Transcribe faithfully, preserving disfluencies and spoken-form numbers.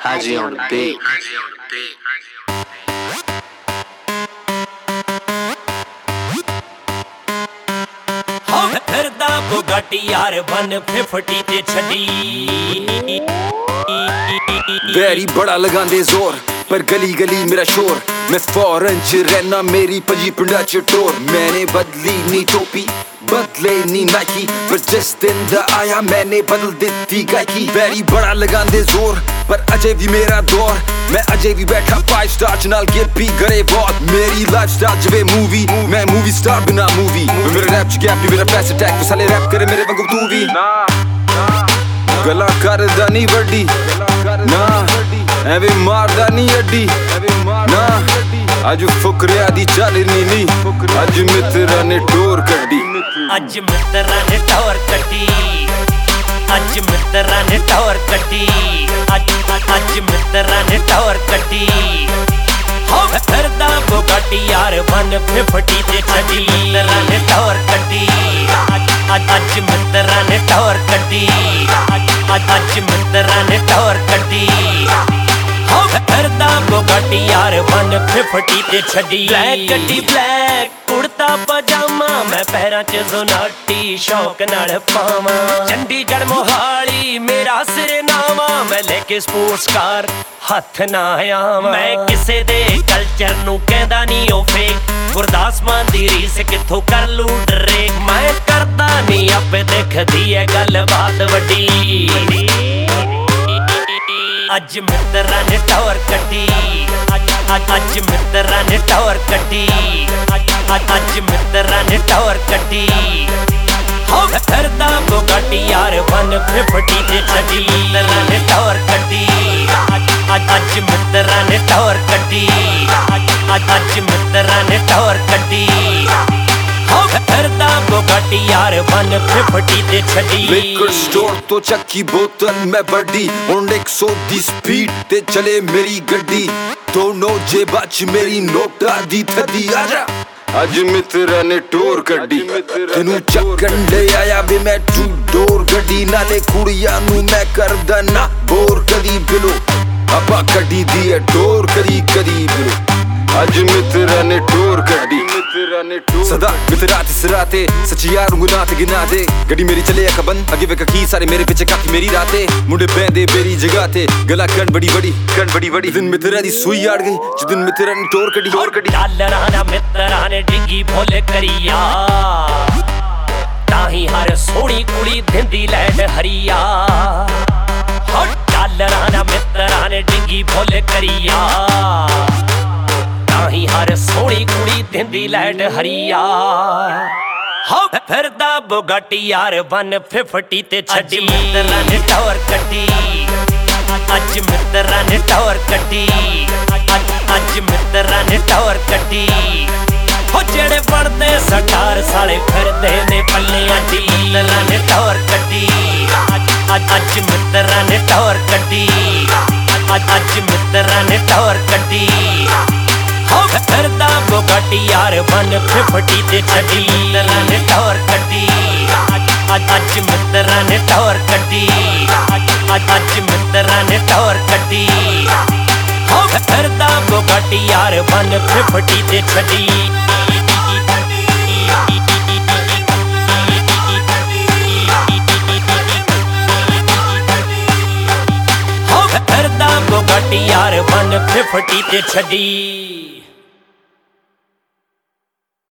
Haji on the beat. ਫਿਰਦਾ ਬੁਗਾਟੀ ਯਾਰ one fifty ਤੇ ਛੱਡੀ ਵੈਰੀ ਬੜਾ ਲਗਾਂਦੇ ਜ਼ੋਰ ਪਰ ਗਲੀ ਗਲੀ ਮੇਰਾ ਸ਼ੋਰ ਮੈਂ ਫੌਰਨ ਚ ਰਹਿਣਾ ਮੇਰੀ ਭਜੀ ਪਿੰਡਾਂ ਚ ਟੋਰ ਮੈਨੇ ਬਦਲੀ ਨੀ ਟੋਪੀ ਬਦਲੇ ਨੀ ਨਾਈਕੀ ਪਰ ਜਿਸ ਦਿਨ ਦਾ ਆਇਆ ਮੈਨੇ ਬਦਲ ਦਿੱਤੀ ਗਾਇਕੀ ਵੈਰੀ ਬੜਾ ਲਗਾਂਦੇ ਜ਼ੋਰ ਪਰ ਅਜੇ ਵੀ ਮੇਰਾ ਦੌਰ ਮੈਂ ਅਜੇ ਵੀ ਬੈਠਾ five star ਚ ਨਾਲ ਗਿੱਪੀ ਗਰੇ ਬਹੁਤ ਮੇਰੀ ਲਾਈਫ ਸਟਾਈਲ ਜਿਵੇਂ ਮੂਵੀ ਮੈਂ ਮੂਵੀ ਸਟਾਰ ਬਿਨਾ ਮੂਵੀ ਮੇਰਾ ਰੈਪ ਚ ਗੈਪ ਮੇਰਾ ਪੈਸ ਅਟੈਕ ਤੂੰ ਸਾਲੇ ਰੈਪ ਕਰੇ ਮੇਰੇ ਵਾਂਗੂ ਤੂੰ ਵੀ ਗੱਲਾਂ ਕਰਦਾ ਨੀ ਵੱਡੀ ਨਾ ਐਵੇਂ ਮਾਰਦਾ ਨੀ ਅੱਡੀ ਨਾ ਅੱਜ ਫੁਕਰਿਆਂ ਦੀ ਚੱਲਣੀ ਨੀ ਅੱਜ ਮਿੱਤਰਾਂ ਨੇ ਟੋਰ ਕੱਢੀ ਅੱਜ ਮਿੱਤਰਾਂ ਨੇ ਟੋਰ ਕੱਢੀ ਅੱਜ ਮਿੱਤਰਾਂ ਨੇ ਟੋਰ ਕੱਢੀ ਅੱਜ ਅੱਜ ਮਿੱਤਰਾਂ ਨੇ ਟੋਰ ਕੱਢੀ ਹੋ ਫਿਰਦਾ ਬੁਗਾਟੀ ਯਾਰ one fifty ਤੇ ਛੱਡੀ ਮਿੱਤਰਾਂ ਨੇ ਟੋਰ ਕੱਢੀ ਅੱਜ ਅੱਜ ਮਿੱਤਰਾਂ ਨੇ ਟੋਰ ਕੱਢੀ ਅੱਜ ਮਿੱਤਰਾਂ ਨੇ ਟੋਰ ਕੱਢੀ ਹੋ ਫਿਰਦਾ ਬੁਗਾਟੀ ਯਾਰ one fifty ਤੇ ਛੱਡੀ ਬਲੈਕ ਗੱਡੀ ਬਲੈਕ ਕੁੜਤਾ ਪਜਾਮਾ ਮੈਂ ਪੈਰਾਂ ਚ ਜ਼ੋਨਾਟੀ ਸ਼ੌਕ ਨਾਲ ਪਾਵਾਂ ਚੰਡੀਗੜ੍ਹ ਮੋਹਾਲੀ ਮੇਰਾ ਸਿਰਨਾਵਾ ਮੈਂ ਲੈ ਕੇ ਸਪੋਰਟਸ ਕਾਰ ਹੱਥ ਨਾ ਆਵਾਂ ਮੈਂ ਕਿਸੇ ਦੇ ਕਲਚਰ ਨੂੰ ਕਹਿੰਦਾ ਨੀ ਉਹ ਫੇਕ ਗੁਰਦਾਸ ਮਾਨ ਦੀ ਰੀਸ ਕਿੱਥੋਂ ਕਰ ਲੂ ਡਰੇ ਮੈਂ ਕਰਦਾ ਨੀ ਆਪੇ ਦੇਖਦੀ ਐ ਗੱਲ ਬਾਤ ਵੱਡੀ ਅੱਜ ਮਿੱਤਰਾਂ ਨੇ ਟੌਰ ਕੱਢੀ ਅੱਜ ਮਿੱਤਰਾਂ ਨੇ ਟੌਰ ਕੱਢੀ ਅੱਜ ਮਿੱਤਰਾਂ ਨੇ ਟੌਰ ਕੱਢੀ ਹੋ ਫਿਰਦਾ ਬੁਗਾਟੀ ਯਾਰ one fifty ਤੇ ਛੱਡੀ ਮਿੱਤਰਾਂ ਨੇ ਟੌਰ ਕੱਢੀ ਅੱਜ ਮਿੱਤਰਾਂ ਨੇ ਟੌਰ ਕੱਢੀ ਅੱਜ ਮਿੱਤਰਾਂ ਨੇ ਟੌਰ ਕੱਢੀ ਹੋ ਫਿਰਦਾ ਬੁਗਾਟੀ ਯਾਰ one fifty ਤੇ ਛੱਡੀ ਲਿਕਰ ਸਟੋਰ ਤੋਂ ਚੱਕੀ ਬੋਤਲ ਮੈਂ ਵੱਡੀ ਹੁਣ ਇੱਕ ਸੌ ਦੀ ਸਪੀਡ ਤੇ ਚਲੇ ਮੇਰੀ ਗੱਡੀ ਦੋਨੋਂ ਜੇਬਾਂ ਚ ਮੇਰੀ ਨੋਟਾਂ ਦੀ ਥੱਦੀ ਆ ਜਾ ਅੱਜ ਮਿੱਤਰਾਂ ਨੇ ਟੋਰ ਕੱਢੀ ਤੈਨੂੰ ਚੱਕਣ ਲੈ ਆਇਆ ਵੇ ਮੈਂ ਟੂ ਡੋਰ ਗੱਡੀ ਨਾਲੇ ਕੁੜੀਆਂ ਨੂੰ ਮੈਂ ਕਰਦਾ ਨਾ ਬੋਰ ਕਦੀ ਬਿਲੋ ਆਪਾਂ ਕੱਢੀ ਦੀ ਐ ਟੋਰ ਕਦੀ ਕਦੀ ਬਿਲੋ ਅੱਜ ਮਿੱਤਰਾਂ ਨੇ ਟੋਰ ਕੱਢੀ ਸਦਾ ਮਿੱਤਰਾਂ ਤੇ ਸਿਰਾਂ ਤੇ ਸੱਚੀ ਯਾਰ ਨੂੰ ਨਾ ਤੇ ਗਿਨਾ ਦੇ ਗੱਡੀ ਮੇਰੀ ਚੱਲੇ ਅਕਬਨ ਅੱਗੇ ਵੇਖ ਕੀ ਸਾਰੇ ਮੇਰੇ ਪਿੱਛੇ ਕਾਕੀ ਮੇਰੀ ਰਾਤੇ ਮੁੰਡੇ ਪੈਂਦੇ ਮੇਰੀ ਜਗ੍ਹਾ ਤੇ ਗਲਾ ਕੰਨ ਬੜੀ ਬੜੀ ਕੰਨ ਬੜੀ ਬੜੀ ਦਿਨ ਮਿੱਤਰਾਂ ਦੀ ਸੂਈ ਆੜ ਗਈ ਜਿੱਦਨ ਮਿੱਤਰਾਂ ਨੇ ਟੋਰ ਕੱਢੀ ਟੋਰ ਕੱਢੀ ਡਾਲਰਾਂ ਦਾ ਮਿੱਤਰਾਂ ਨੇ ਡਿੱਗੀ ਫੁੱਲ ਕਰੀਆ ਤਾਂ ਹੀ ਹਰ ਸੋਹਣੀ ਕੁੜੀ ਦਿੰਦੀ ਲੈਂਡ ਹਰੀਆ ਹੋ ਡਾਲਰਾਂ ਦਾ ਮਿੱਤਰਾਂ ਨੇ ਡਿੱਗੀ ਫੁੱਲ ਕਰੀਆ ਹੀ ਹਰ ਸੋਹਣੀ ਕੁੜੀ ਦਿੰਦੀ ਲੈਂਡ ਹਰੀਆ ਹੋ ਫਿਰਦਾ ਬੁਗਾਟੀ ਯਾਰ one fifty ਤੇ ਛੱਡੀ ਮਿੱਤਰਾਂ ਨੇ ਟੌਰ ਕੱਢੀ ਅੱਜ ਮਿੱਤਰਾਂ ਨੇ ਟੌਰ ਕੱਢੀ ਅੱਜ ਮਿੱਤਰਾਂ ਨੇ ਟੌਰ ਕੱਢੀ ਹੋ ਜਿਹੜੇ ਬਣਦੇ ਸਟਾਰ ਸਾਲੇ ਫਿਰਦੇ ਨੇ ਪੱਲਿਆਂ ਦੀ ਮਿੱਤਰਾਂ ਨੇ ਟੌਰ ਕੱਢੀ ਅੱਜ ਮਿੱਤਰਾਂ ਨੇ ਟੌਰ ਕੱਢੀ ਅੱਜ ਮਿੱਤਰਾਂ ਨੇ ਟੌਰ ਕੱਢੀ ਹੋ ਫਿਰਦਾ ਬੁਗਾਟੀ ਯਾਰ one fifty ਤੇ ਛੱਡੀ ਮਿੱਤਰਾਂ ਨੇ ਟੌਰ ਕੱਢੀ ਅੱਜ ਮਿੱਤਰਾਂ ਨੇ ਟੌਰ ਕੱਢੀ ਅੱਜ ਮਿੱਤਰਾਂ ਨੇ ਟੌਰ ਕੱਢੀ ਹੋ ਫਿਰਦਾ ਬੁਗਾਟੀ ਯਾਰ one fifty ਤੇ ਛੱਡੀ ਹੋ ਫਿਰਦਾ ਬੁਗਾਟੀ ਯਾਰ one fifty ਤੇ ਛੱਡੀ